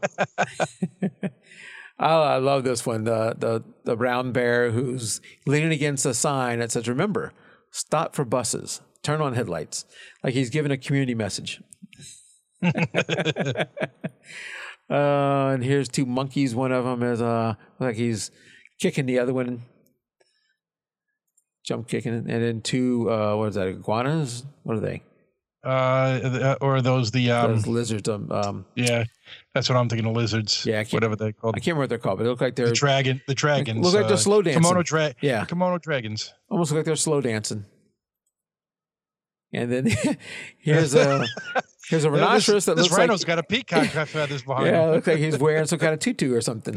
Oh, I love this one. The, the the brown bear who's leaning against a sign that says, "Remember, stop for buses, turn on headlights." Like he's giving a community message. Uh, and here's two monkeys. One of them is uh like he's kicking the other one, jump kicking, and then two uh what is that, iguanas? What are they? Uh, or are those the um Those lizards. Um, um, yeah, that's what I'm thinking of, lizards. Yeah, I can't- whatever they're called. I can't remember what they're called, but they look like they're The dragon, the dragons. look like they're uh, slow dancing. Kimono dra- Yeah. kimono dragons. almost look like they're slow dancing. And then here's a here's a rhinoceros this, that this looks rhino's like got a peacock feathers behind yeah, it him. looks like he's wearing some kind of tutu or something.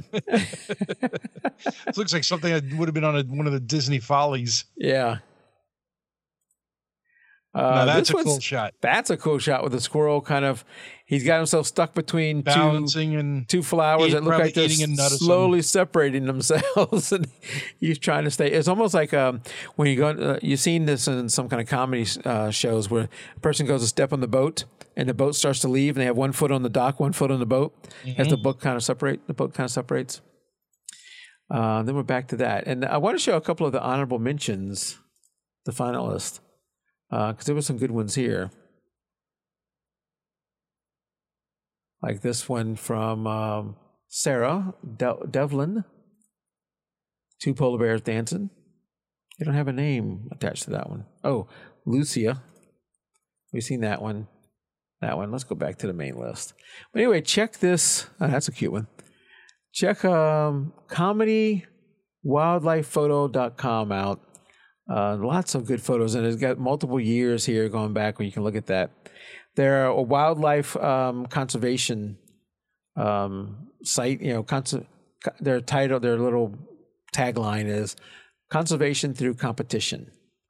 It looks like something that would have been on a, one of the Disney Follies. Yeah. Uh, Now that's this a one's- cool shot. That's a cool shot with the squirrel kind of. He's got himself stuck between two Balancing and two flowers eat- that look probably like they're eating a nut or slowly separating themselves, and he's trying to stay. It's almost like um, when you go. Uh, you've seen this in some kind of comedy uh, shows where a person goes to step on the boat, and the boat starts to leave, and they have one foot on the dock, one foot on the boat. Mm-hmm. As the boat kind of separate, the boat kind of separates. Uh, then we're back to that, and I want to show a couple of the honorable mentions, the finalists, because uh, there were some good ones here. Like this one from um, Sarah De- Devlin. Two polar bears dancing. They don't have a name attached to that one. Oh, Lucia. We've seen that one. That one. Let's go back to the main list. But anyway, check this. Oh, that's a cute one. Check um, comedy wildlife photo dot com out. Uh, lots of good photos, and it's got multiple years here going back where you can look at that. They're a wildlife um, conservation um, site. You know, cons- their title, their little tagline is "Conservation through Competition."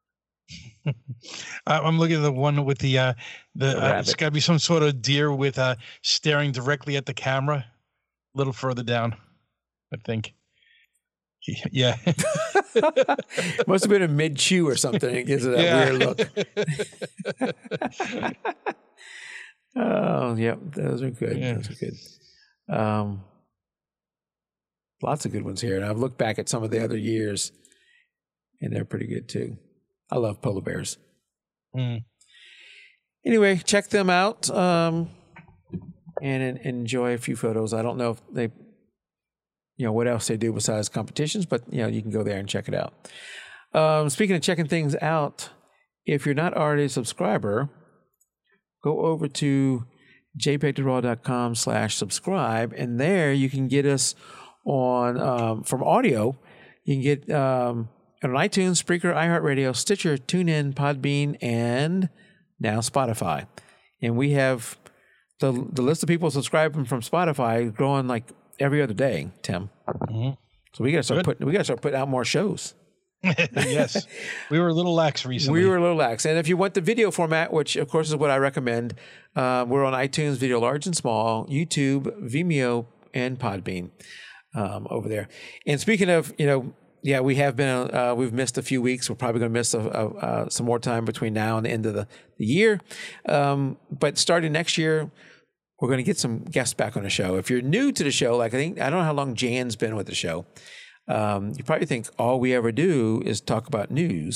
I'm looking at the one with the uh, the, The uh, it's rabbit. got to be some sort of deer with uh, staring directly at the camera. A little further down, I think. Yeah. Must have been a mid chew or something. It gives it that Yeah. weird look. Oh, yep, those are good. Yeah. Those are good. Um, lots of good ones here, and I've looked back at some of the other years, and they're pretty good too. I love polar bears. Mm. Anyway, check them out um, and, and enjoy a few photos. I don't know if they, you know, what else they do besides competitions, but you know, you can go there and check it out. Um, speaking of checking things out, if you're not already a subscriber, go over to j peg to raw dot com slash subscribe, and there you can get us on um, from audio. You can get um, on iTunes, Spreaker, iHeartRadio, Stitcher, TuneIn, Podbean, and now Spotify. And we have the the list of people subscribing from Spotify growing like every other day, Tim. Mm-hmm. So we got to start Good. putting we got to start putting out more shows. Yes, we were a little lax recently. We were a little lax. And if you want the video format, which of course is what I recommend, uh, we're on iTunes, Video Large and Small, YouTube, Vimeo, and Podbean um, over there. And speaking of, you know, yeah, we have been, uh, we've missed a few weeks. We're probably going to miss a, a, uh, some more time between now and the end of the, the year. Um, but starting next year, we're going to get some guests back on the show. If you're new to the show, like I think, I don't know how long Jan's been with the show. Um, you probably think all we ever do is talk about news.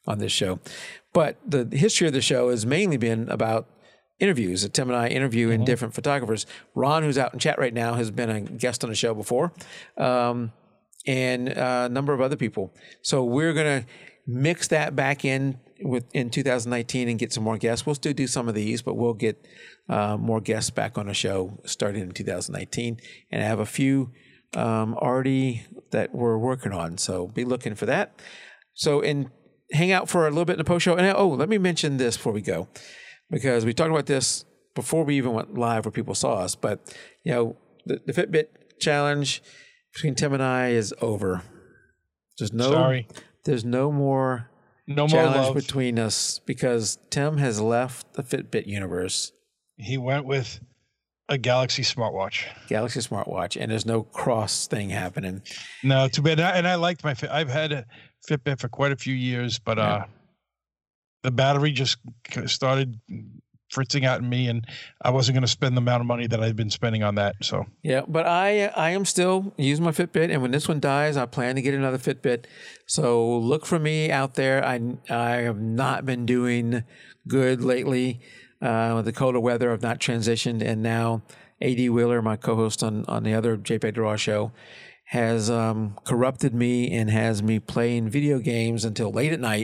on this show. But the history of the show has mainly been about interviews. Tim and I interviewing mm-hmm. different photographers. Ron, who's out in chat right now, has been a guest on the show before, um, and a number of other people. So we're going to mix that back in with in two thousand nineteen and get some more guests. We'll still do some of these, but we'll get uh, more guests back on the show starting in two thousand nineteen. And I have a few um, already that we're working on. So be looking for that. So in hang out for a little bit in the post show. And oh, let me mention this before we go, because we talked about this before we even went live where people saw us. But, you know, the, the Fitbit challenge between Tim and I is over. There's no, Sorry. There's no more no challenge more love. between us because Tim has left the Fitbit universe. He went with a Galaxy smartwatch. Galaxy smartwatch, and there's no cross thing happening. No, too bad. And I, and I liked my Fit. I've had a Fitbit for quite a few years, but yeah. uh, the battery just started fritzing out in me, and I wasn't going to spend the amount of money that I've been spending on that. So yeah, but I I am still using my Fitbit, and when this one dies, I plan to get another Fitbit. So look for me out there. I I have not been doing good lately uh, with the colder weather. I've not transitioned, and now A D Wheeler, my co-host on on the other JPEG Raw show, has um, corrupted me and has me playing video games until late at night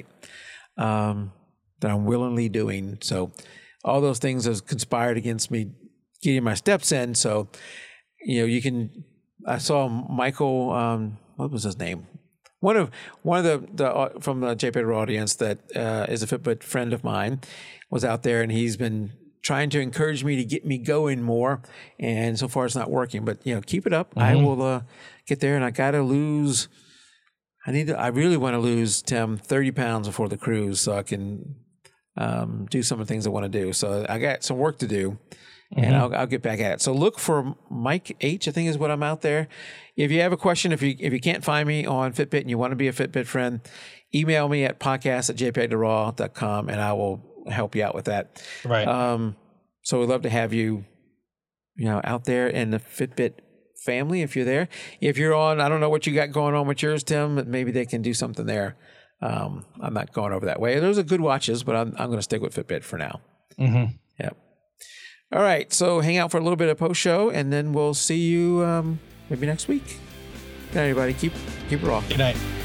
um, that I'm willingly doing. So all those things have conspired against me getting my steps in. So, you know, you can, I saw Michael, um, what was his name? One of, one of the, the from the JPEG Raw audience that uh, is a Fitbit friend of mine was out there, and he's been trying to encourage me to get me going more. And so far it's not working, but you know, keep it up. Mm-hmm. I will uh, get there, and I got to lose, I need to, I really want to lose, Tim, thirty pounds before the cruise so I can um, do some of the things I want to do. So I got some work to do, mm-hmm. and I'll, I'll get back at it. So look for Mike H, I think is what I'm out there. If you have a question, if you if you can't find me on Fitbit and you want to be a Fitbit friend, email me at podcast at jpeg raw dot com, and I will help you out with that. Right. Um, so we'd love to have you, you know, out there in the Fitbit family if you're there. If you're on, I don't know what you got going on with yours, Tim, but maybe they can do something there. Um, I'm not going over that way. Those are good watches, but I'm I'm going to stick with Fitbit for now. Mm-hmm. Yep. All right. So hang out for a little bit of post show, and then we'll see you um, maybe next week. Good night, everybody. Keep keep it raw. Good night.